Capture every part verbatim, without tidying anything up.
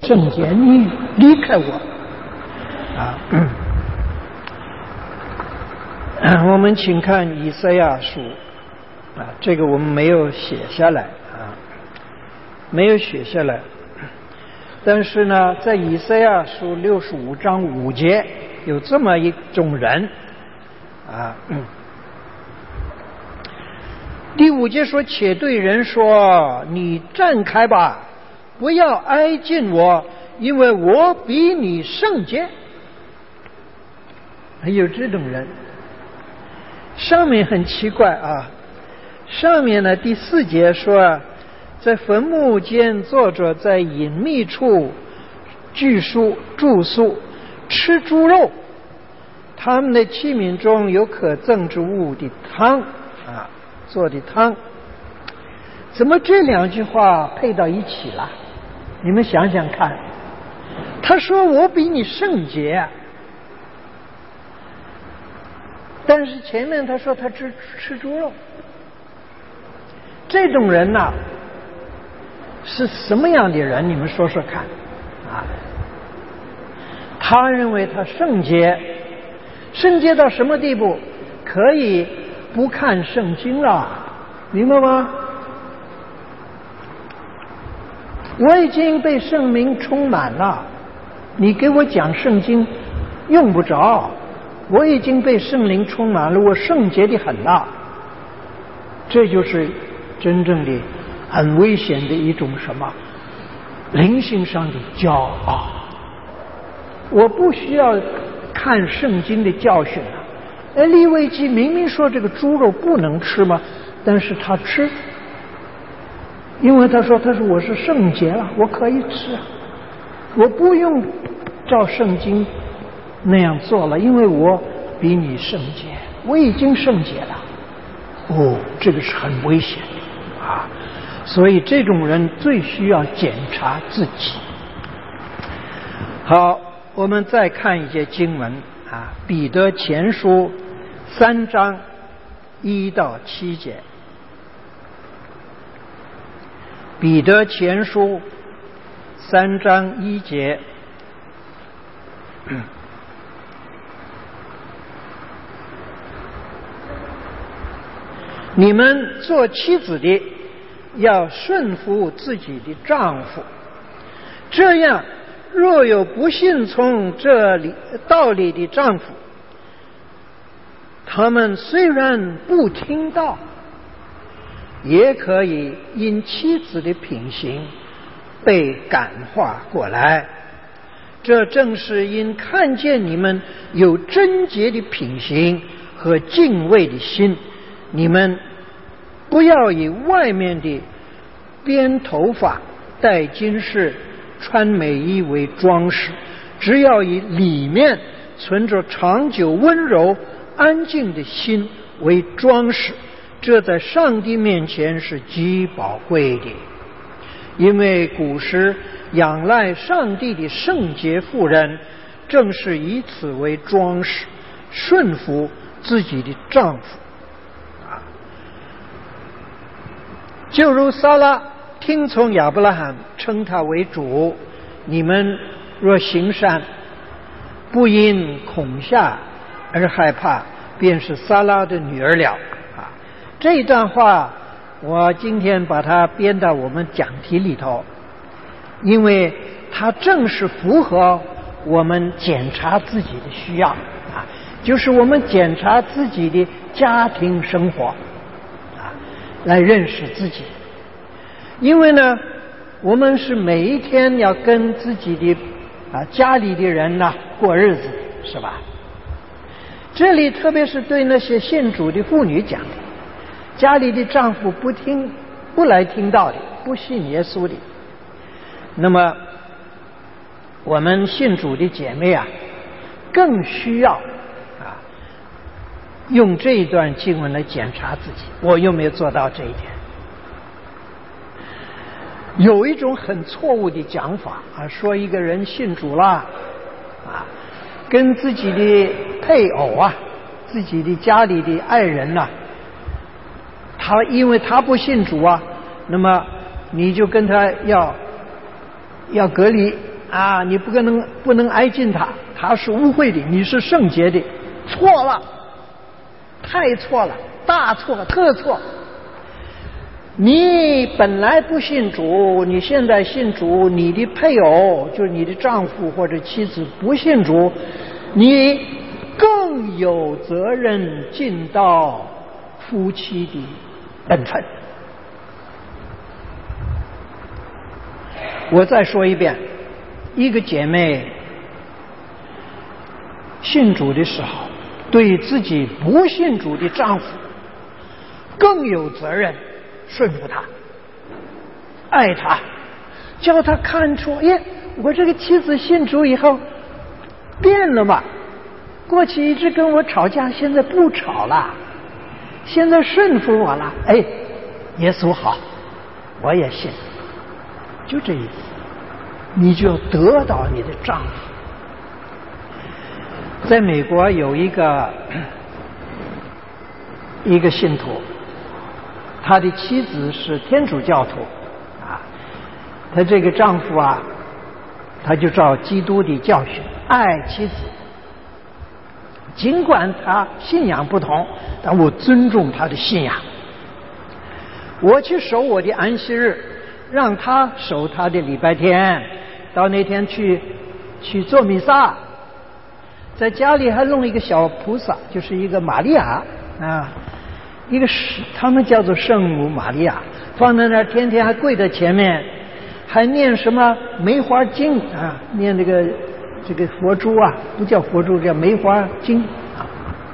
圣洁，你离开我啊！嗯、我们请看以赛亚书啊，这个我们没有写下来啊，没有写下来。但是呢，在以赛亚书六十五章五节有这么一种人啊。嗯第五节说：“且对人说，你站开吧，不要挨近我，因为我比你圣洁。”还有这种人。上面很奇怪啊，上面呢第四节说，在坟墓间坐着，在隐秘处居宿住宿，吃猪肉，他们的器皿中有可憎之物的汤啊。做的汤，怎么这两句话配到一起了？你们想想看，他说我比你圣洁，但是前面他说他吃吃猪肉，这种人呐、啊，是什么样的人？你们说说看啊？他认为他圣洁，圣洁到什么地步？可以不看圣经了，明白吗？我已经被圣灵充满了，你给我讲圣经用不着，我已经被圣灵充满了，我圣洁的很了。这就是真正的很危险的一种什么灵性上的骄傲。我不需要看圣经的教训了。哎，利未记明明说这个猪肉不能吃嘛，但是他吃，因为他说他说我是圣洁了，我可以吃，我不用照圣经那样做了，因为我比你圣洁，我已经圣洁了。哦，这个是很危险的啊！所以这种人最需要检查自己。好，我们再看一些经文啊，彼得前书三章一到七节。彼得前书三章一节，嗯、你们做妻子的要顺服自己的丈夫，这样若有不信从这里道理的丈夫，他们虽然不听道，也可以因妻子的品行被感化过来。这正是因看见你们有贞洁的品行和敬畏的心，你们不要以外面的编头发、戴金饰、穿美衣为装饰，只要以里面存着长久温柔安静的心为装饰，这在上帝面前是极宝贵的。因为古时仰赖上帝的圣洁妇人，正是以此为装饰，顺服自己的丈夫。啊，就如撒拉听从亚伯拉罕，称他为主，你们若行善，不因恐吓而害怕，便是撒拉的女儿了。啊，这一段话我今天把它编到我们讲题里头，因为它正是符合我们检查自己的需要啊，就是我们检查自己的家庭生活啊，来认识自己。因为呢，我们是每一天要跟自己的啊家里的人呢过日子，是吧？这里特别是对那些信主的妇女讲的，家里的丈夫不听不来听道的，不信耶稣的，那么我们信主的姐妹啊，更需要啊用这一段经文来检查自己，我有没有做到这一点。有一种很错误的讲法啊，说一个人信主啦啊，跟自己的配偶啊、自己的家里的爱人呐、啊，他因为他不信主啊，那么你就跟他要要隔离啊，你不可能不能挨近他，他是污秽的，你是圣洁的。错了，太错了，大错特错。你本来不信主，你现在信主，你的配偶就是你的丈夫或者妻子不信主，你更有责任尽到夫妻的本分。我再说一遍，一个姐妹信主的时候，对自己不信主的丈夫更有责任顺服他，爱他，叫他看出，耶，我这个妻子信主以后变了嘛，过去一直跟我吵架，现在不吵了，现在顺服我了。哎，耶稣好，我也信，就这意思，你就得到你的丈夫。在美国有一个一个信徒，他的妻子是天主教徒啊，他这个丈夫啊，他就照基督的教训爱妻子，尽管他信仰不同，但我尊重他的信仰。我去守我的安息日，让他守他的礼拜天，到那天去去做弥撒，在家里还弄一个小菩萨，就是一个玛利亚啊，一个他们叫做圣母玛利亚，放在那儿，天天还跪在前面，还念什么梅花经啊，念这个这个佛珠啊，不叫佛珠，叫梅花经啊。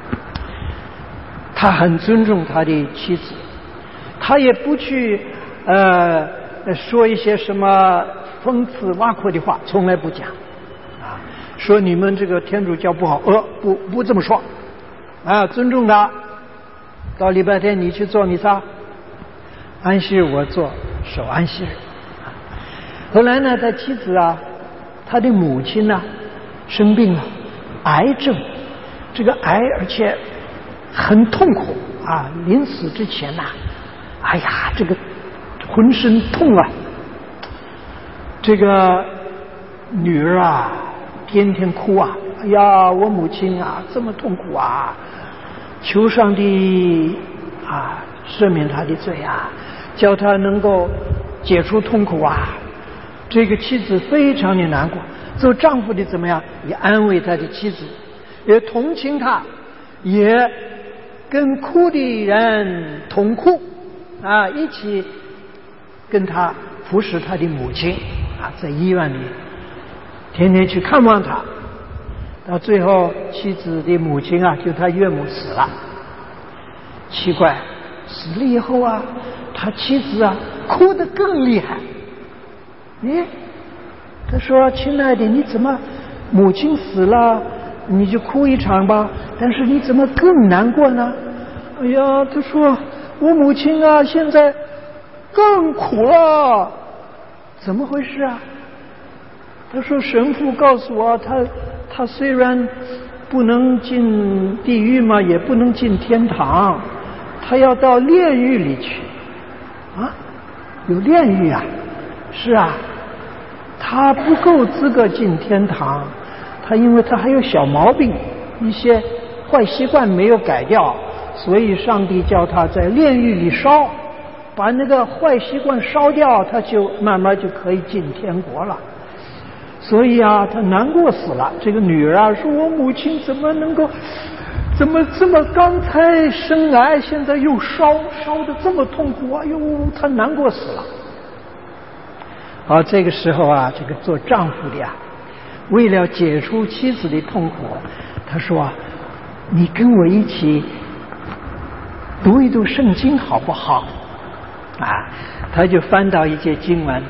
他很尊重他的妻子，他也不去呃说一些什么讽刺挖苦的话，从来不讲啊。说你们这个天主教不好，呃，不不这么说啊，尊重他。到礼拜天你去做弥撒，安息日我做守安息日。后来呢，他妻子啊，他的母亲呢生病了，癌症，这个癌而且很痛苦啊，临死之前呐、啊，哎呀，这个浑身痛啊。这个女儿啊，天天哭啊，哎呀，我母亲啊这么痛苦啊，求上帝啊赦免她的罪啊，叫她能够解除痛苦啊。这个妻子非常的难过，做丈夫的怎么样，也安慰他的妻子，也同情他，也跟哭的人同哭啊，一起跟他服侍他的母亲啊，在医院里天天去看望他。到最后妻子的母亲啊，就他岳母死了。奇怪，死了以后啊，他妻子啊哭得更厉害。哎，他说：“亲爱的，你怎么母亲死了，你就哭一场吧？但是你怎么更难过呢？”哎呀，他说：“我母亲啊，现在更苦了。”怎么回事啊？他说：“神父告诉我，他他虽然不能进地狱嘛，也不能进天堂，他要到炼狱里去。”啊，有炼狱啊？是啊。他不够资格进天堂，他因为他还有小毛病，一些坏习惯没有改掉，所以上帝叫他在炼狱里烧，把那个坏习惯烧掉，他就慢慢就可以进天国了。所以啊，他难过死了。这个女儿啊，说我母亲怎么能够，怎么这么刚才生癌，现在又烧，烧得这么痛苦，哎呦，他难过死了。好，这个时候啊，这个做丈夫的啊，为了解除妻子的痛苦，他说：“你跟我一起读一读圣经好不好？”啊，他就翻到一节经文，《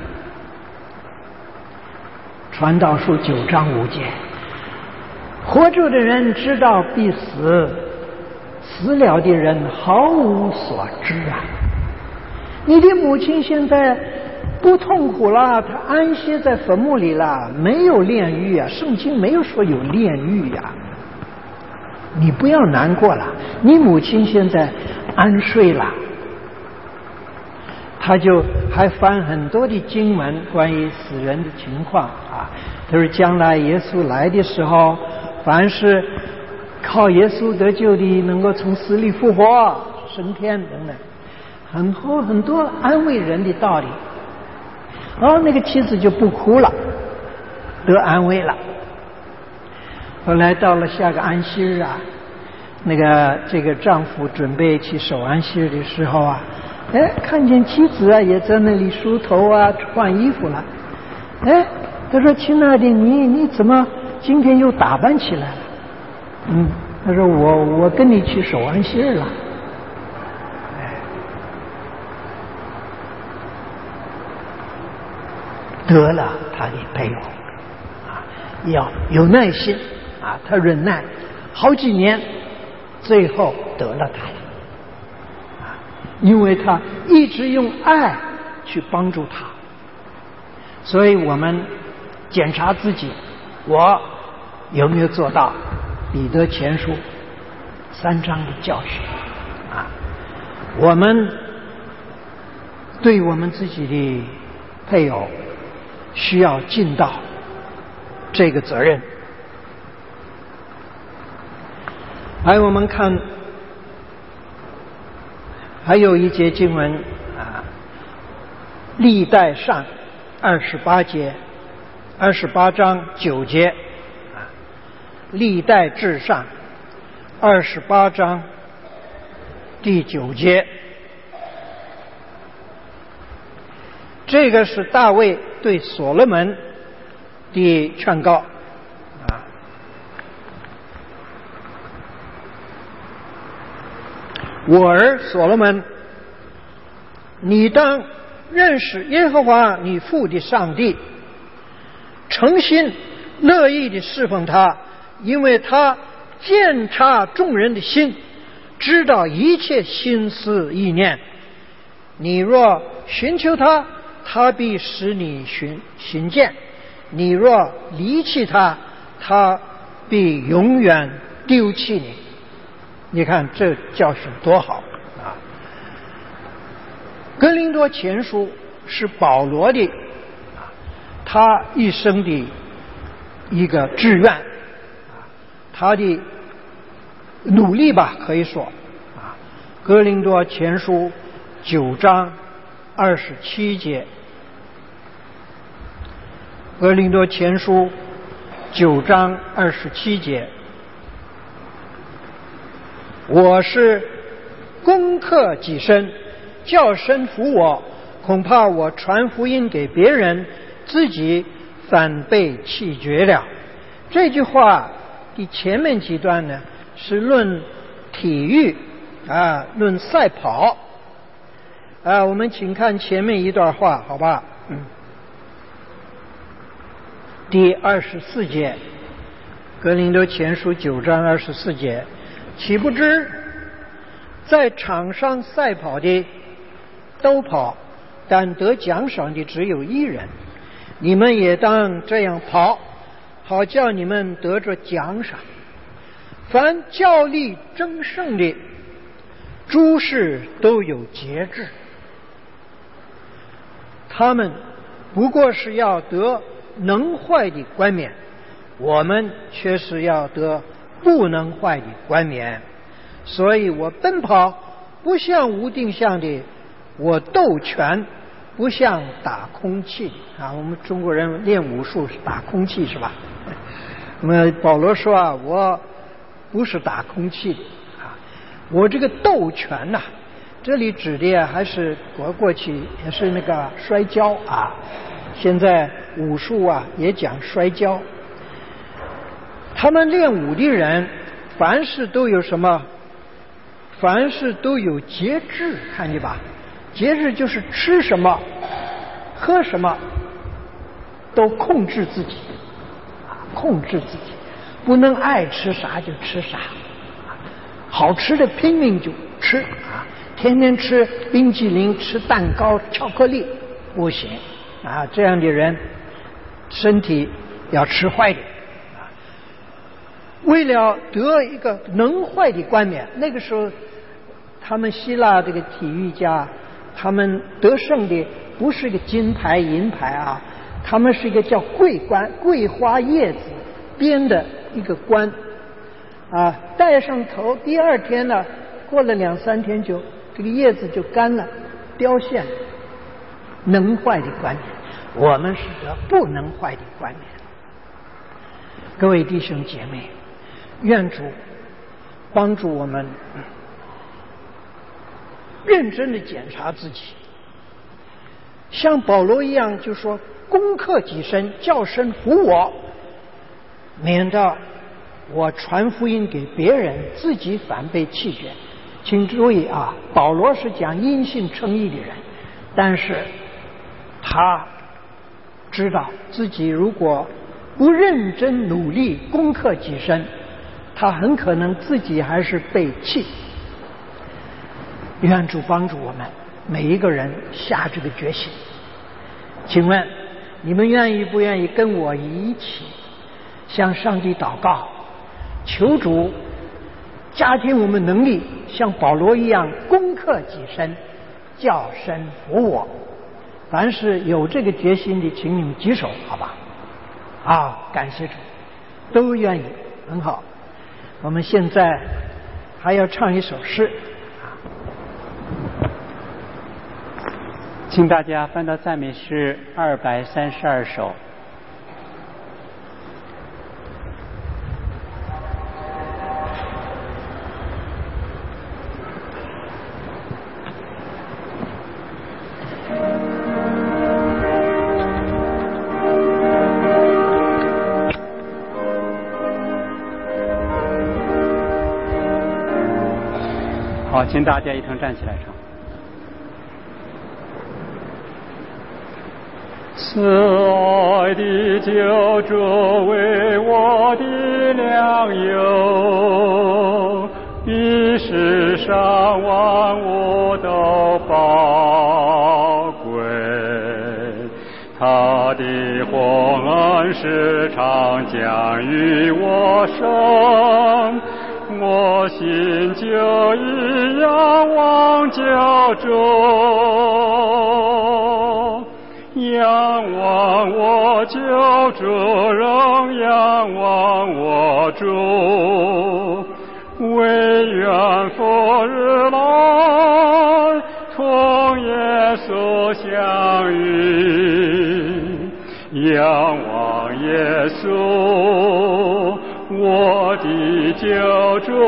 传道书》九章五节：“活着的人知道必死，死了的人毫无所知啊。”你的母亲现在不痛苦了，他安歇在坟墓里了，没有炼狱啊，圣经没有说有炼狱呀、啊。你不要难过了，你母亲现在安睡了。他就还翻很多的经文关于死人的情况啊， 他说将来耶稣来的时候，凡是靠耶稣得救的，能够从死里复活、升天等等，很多很多安慰人的道理。然后那个妻子就不哭了，得安慰了。后来到了下个安息日啊，那个这个丈夫准备去守安息日的时候啊，哎，看见妻子啊也在那里梳头啊、换衣服了。哎，他说：“亲爱的，你你怎么今天又打扮起来了？”嗯，他说：“我我跟你去守安息日了。”哎，得了他的配偶啊，要有耐心啊，他忍耐好几年，最后得了他了啊，因为他一直用爱去帮助他。所以我们检查自己，我有没有做到彼得前书三章的教训啊？我们对我们自己的配偶需要尽到这个责任。还有我们看还有一节经文啊，历代上二十八节，二十八章九节啊，历代志上二十八章第九节，这个是大卫对所罗门的劝告啊。我儿所罗门，你当认识耶和华你父的上帝，诚心乐意的侍奉他，因为他鉴察众人的心，知道一切心思意念。你若寻求他，他必使你寻寻见；你若离弃他，他必永远丢弃你。你看这教训多好啊！哥林多前书是保罗的啊，他一生的一个志愿啊，他的努力吧，可以说啊。哥林多前书九章二十七节，哥林多前书九章二十七节，我是攻克己身，叫神服我，恐怕我传福音给别人，自己反被弃绝了。这句话的前面几段呢，是论体育啊，论赛跑啊。我们请看前面一段话，好吧？嗯，第二十四节，哥林多前书九章二十四节，岂不知在场上赛跑的都跑，但得奖赏的只有一人。你们也当这样跑，好叫你们得着奖赏。凡较力争胜的，诸事都有节制，他们不过是要得能坏的冠冕，我们却是要得不能坏的冠冕。所以我奔跑不像无定向的，我斗拳不像打空气啊。我们中国人练武术是打空气是吧？那么保罗说啊，我不是打空气的啊，我这个斗拳呐、啊，这里指的啊还是我过去也是那个摔跤啊，现在武术啊也讲摔跤。他们练武的人，凡事都有什么？凡事都有节制，看见吧？节制就是吃什么、喝什么，都控制自己，啊，控制自己，不能爱吃啥就吃啥，啊，好吃的拼命就吃啊，天天吃冰淇淋、吃蛋糕、巧克力不行啊，这样的人身体要吃坏点。为了得一个能坏的冠冕，那个时候他们希腊这个体育家，他们得胜的不是一个金牌银牌啊， 他们是一个叫桂冠，桂花叶子编的一个冠，啊，戴上头，第二天呢，过了两三天就这个叶子就干了，凋谢了。能坏的观念，我们是个不能坏的观念。各位弟兄姐妹，愿主帮助我们认真的检查自己，像保罗一样，就说攻克己身，叫神服我，免得我传福音给别人，自己反被弃绝。请注意啊，保罗是讲因信称义的人，但是他知道自己如果不认真努力攻克己身，他很可能自己还是被弃。愿主帮助我们每一个人下这个决心。请问你们愿意不愿意跟我一起向上帝祷告，求主加添我们能力，像保罗一样攻克己身，叫神服我。凡是有这个决心的，请你们举手，好吧？啊，感谢主，都愿意，很好。我们现在还要唱一首诗， 请大家翻到赞美诗二百三十二首。好，请大家一同站起来唱。慈爱的救主为我的良友，比世上万物都宝贵。他的洪恩时常将与我生，我心就一仰望救主，仰望我救主，仍仰望我主，唯愿复日来同耶稣相遇，仰望耶稣我的救主，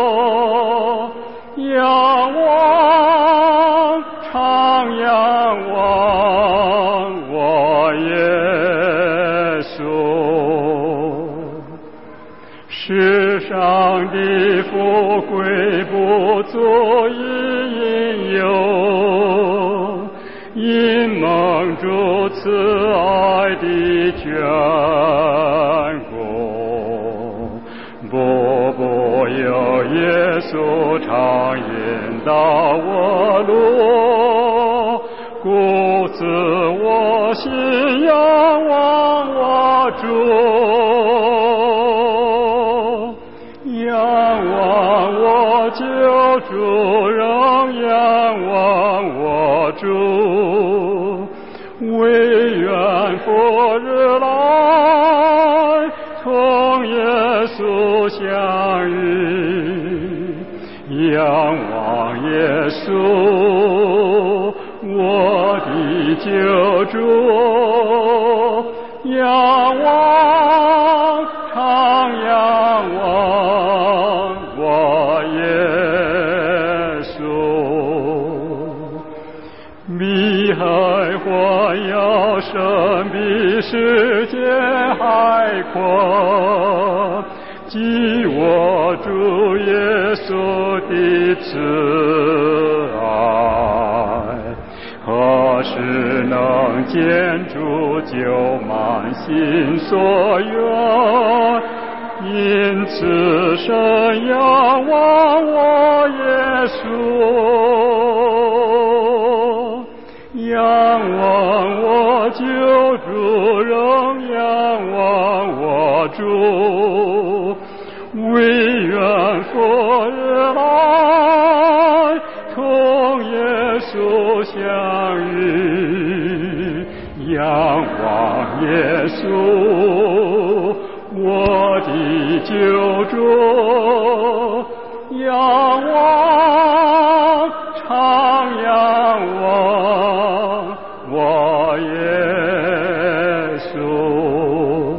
仰望常仰望我耶稣。世上的富贵不足以引诱，因蒙主慈爱的眷顾，步步有耶稣常引导我路，故此我心仰望我主，仰望我救主，仍仰望我主，唯愿复日来同耶稣相遇，仰望耶稣我的救主，仰望常仰望我耶稣。迷海环绕神比世界海阔，记我主耶稣的慈爱，何时能见主就满心所愿，因此深仰望我耶稣，仰望我救主，仍仰望我主，唯愿复日来同耶稣相遇，仰望耶稣，我的救主，仰望，常仰望我耶稣。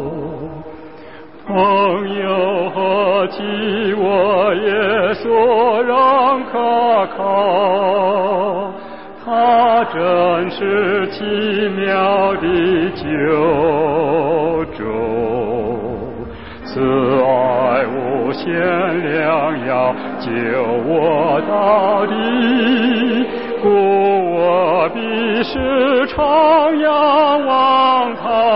朋友和其我耶稣仍可靠，他真是奇妙的救主，慈爱无限量，要救我到底，故我必时常仰望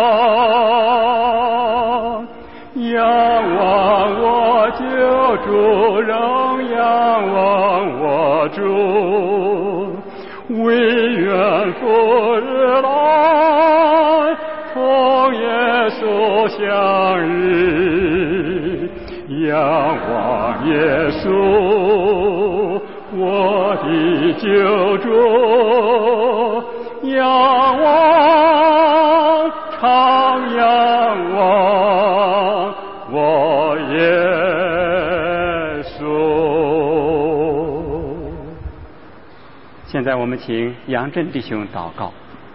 他，仰望我救主，仍仰望我主，唯愿复日来同耶稣相遇，仰望耶稣，我的救主，仰望，常仰望我耶稣。 现在我们请杨震弟兄祷告。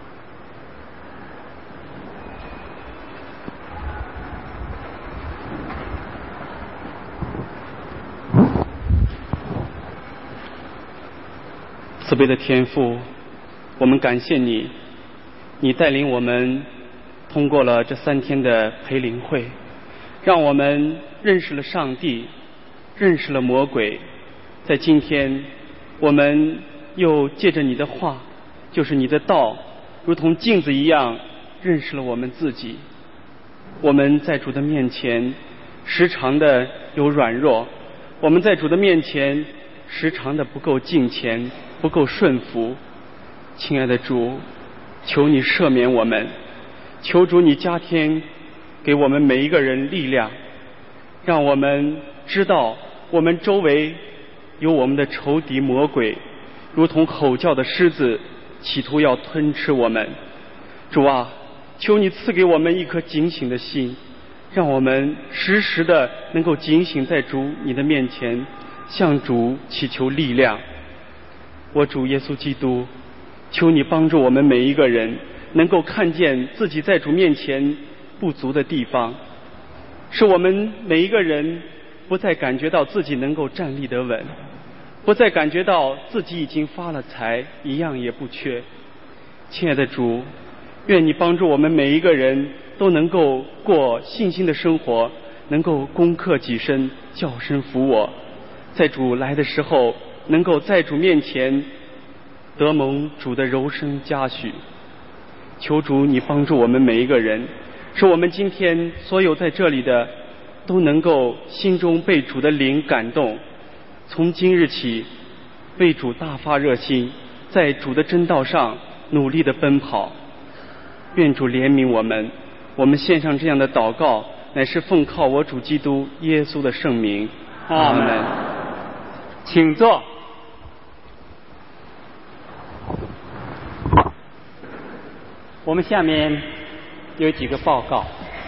慈悲的天父，我们感谢你，你带领我们通过了这三天的培灵会，让我们认识了上帝，认识了魔鬼。在今天，我们又借着你的话，就是你的道，如同镜子一样认识了我们自己。我们在主的面前时常的有软弱，我们在主的面前时常的不够敬虔，不够顺服。亲爱的主，求你赦免我们，求主你加添给我们每一个人力量，让我们知道我们周围有我们的仇敌魔鬼，如同吼叫的狮子，企图要吞吃我们。主啊，求你赐给我们一颗警醒的心，让我们时时的能够警醒在主你的面前，向主祈求力量。我主耶稣基督，求你帮助我们每一个人能够看见自己在主面前不足的地方，使我们每一个人不再感觉到自己能够站立得稳，不再感觉到自己已经发了财，一样也不缺。亲爱的主，愿你帮助我们每一个人都能够过信心的生活，能够攻克己身，叫身服我，在主来的时候能够在主面前得蒙主的柔声嘉许。求主你帮助我们每一个人，使我们今天所有在这里的都能够心中被主的灵感动，从今日起为主大发热心，在主的真道上努力的奔跑。愿主怜悯我们，我们献上这样的祷告，乃是奉靠我主基督耶稣的圣名。阿们。请坐。我们下面有几个报告。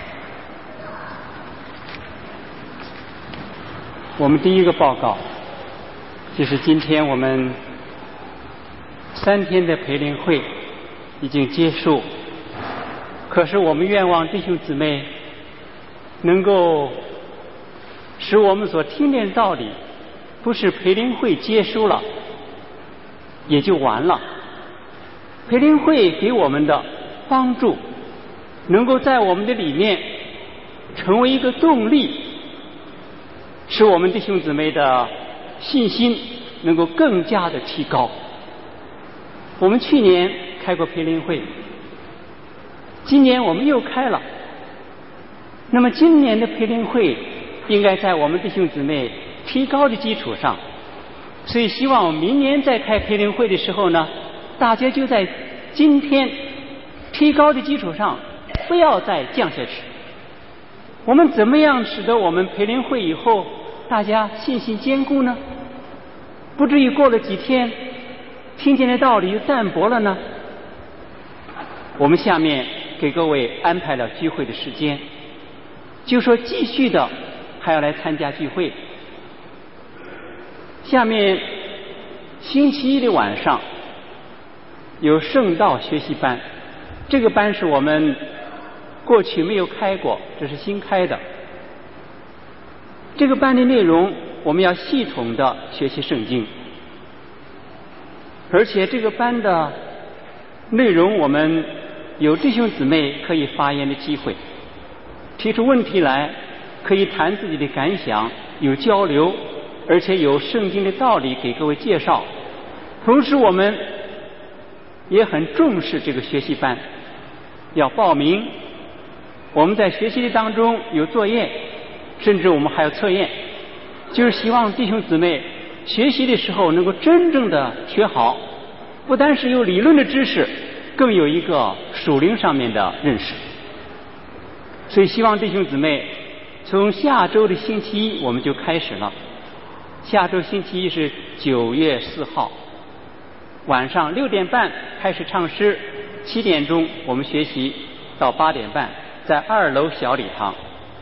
我们第一个报告就是今天我们三天的培灵会已经结束，可是我们愿望弟兄姊妹能够使我们所听见的道理，不是培灵会结束了也就完了，培灵会给我们的帮助能够在我们的里面成为一个动力，使我们弟兄姊妹的信心能够更加的提高。我们去年开过培灵会，今年我们又开了，那么今年的培灵会应该在我们弟兄姊妹提高的基础上，所以希望明年再开培灵会的时候呢，大家就在今天提高的基础上不要再降下去。我们怎么样使得我们培灵会以后大家信心坚固呢？不至于过了几天听见的道理就淡薄了呢？我们下面给各位安排了聚会的时间，就说继续的还要来参加聚会。下面星期一的晚上有圣道学习班，这个班是我们过去没有开过，这是新开的。这个班的内容我们要系统的学习圣经，而且这个班的内容我们有弟兄姊妹可以发言的机会，提出问题来，可以谈自己的感想，有交流，而且有圣经的道理给各位介绍。同时我们也很重视这个学习班，要报名。我们在学习的当中有作业，甚至我们还有测验，就是希望弟兄姊妹学习的时候能够真正的学好，不单是有理论的知识，更有一个属灵上面的认识。所以希望弟兄姊妹从下周的星期一我们就开始了，下周星期一是九月四号，晚上六点半开始唱诗，七点钟我们学习到八点半，在二楼小礼堂。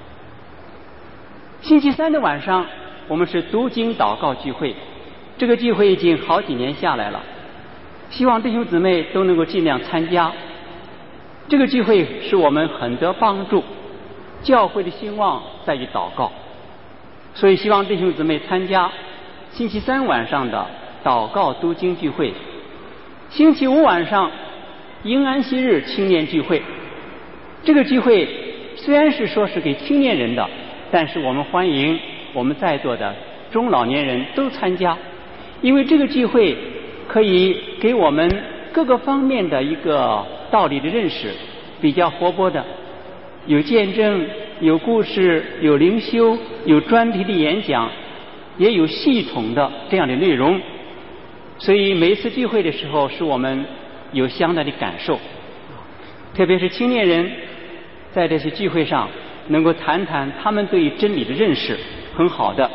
星期三的晚上我们是读经祷告聚会，这个聚会已经好几年下来了，希望弟兄姊妹都能够尽量参加。这个聚会是我们很得帮助，教会的兴旺在于祷告，所以希望弟兄姊妹参加星期三晚上的祷告读经聚会。星期五晚上迎安息日青年聚会，这个聚会虽然是说是给青年人的，但是我们欢迎我们在座的中老年人都参加，因为这个聚会可以给我们各个方面的一个道理的认识，比较活泼的，有见证，有故事，有灵修，有专题的演讲，也有系统的这样的内容。所以每一次聚会的时候使我们有相当的感受，特别是青年人在这些聚会上能够谈谈他们对真理的认识，很好的。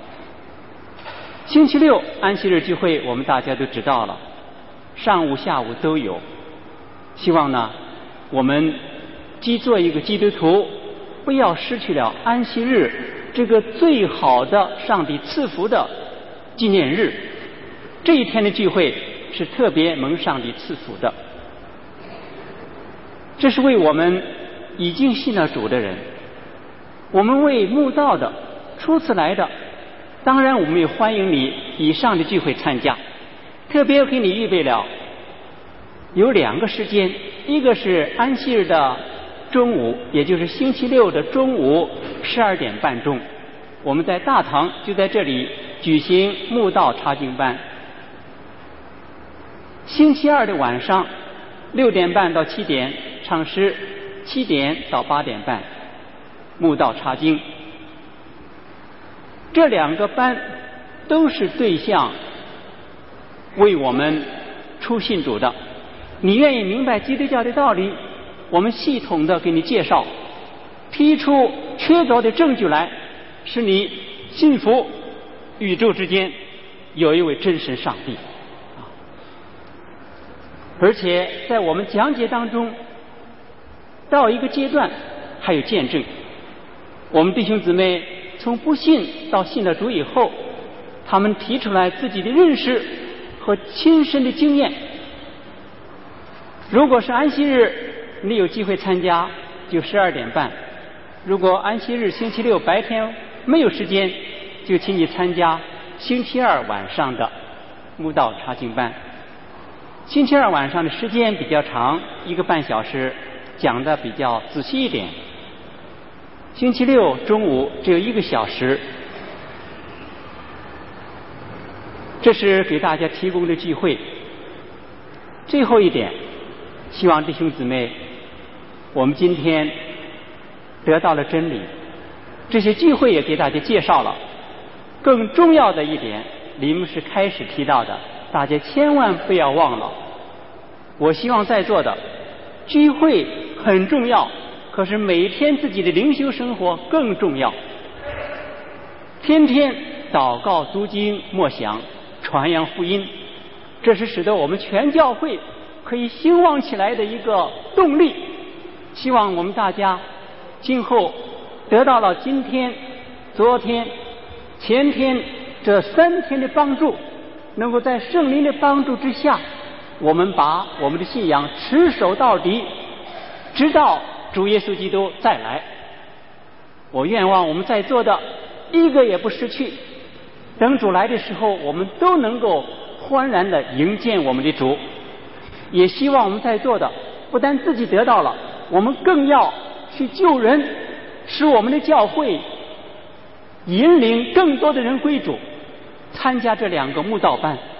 星期六安息日聚会我们大家都知道了，上午下午都有，希望呢我们既做一个基督徒，不要失去了安息日这个最好的上帝赐福的纪念日。这一天的聚会是特别蒙上帝赐福的，这是为我们已经信了主的人，我们为慕道的初次来的，当然我们也欢迎你以上的聚会参加，特别给你预备了有两个时间，一个是安息日的中午，也就是星期六的中午十二点半钟，我们在大堂就在这里举行慕道查经班。星期二的晚上六点半到七点唱诗，七点到八点半慕道查经。这两个班都是对象为我们初信主的，你愿意明白基督教的道理，我们系统的给你介绍，提出确凿的证据来，使你信服宇宙之间有一位真神上帝。而且在我们讲解当中到一个阶段还有见证，我们弟兄姊妹从不信到信了主以后，他们提出来自己的认识和亲身的经验。如果是安息日你有机会参加就十二点半，如果安息日星期六白天没有时间，就请你参加星期二晚上的慕道查经班。星期二晚上的时间比较长，一个半小时，讲的比较仔细一点。星期六中午只有一个小时。这是给大家提供的聚会。最后一点，希望弟兄姊妹，我们今天得到了真理，这些聚会也给大家介绍了。更重要的一点，你们是开始提到的，大家千万不要忘了，我希望在座的聚会很重要，可是每天自己的灵修生活更重要。天天祷告读经默想传扬福音，这是使得我们全教会可以兴旺起来的一个动力。 希望我们大家今后得到了今天、昨天、前天这三天的帮助，能够在圣灵的帮助之下，我们把我们的信仰持守到底，直到主耶稣基督再来。我愿望我们在座的一个也不失去，等主来的时候，我们都能够欢然地迎接我们的主。也希望我们在座的不但自己得到了，我们更要去救人，使我们的教会引领更多的人归主，参加这两个慕道班。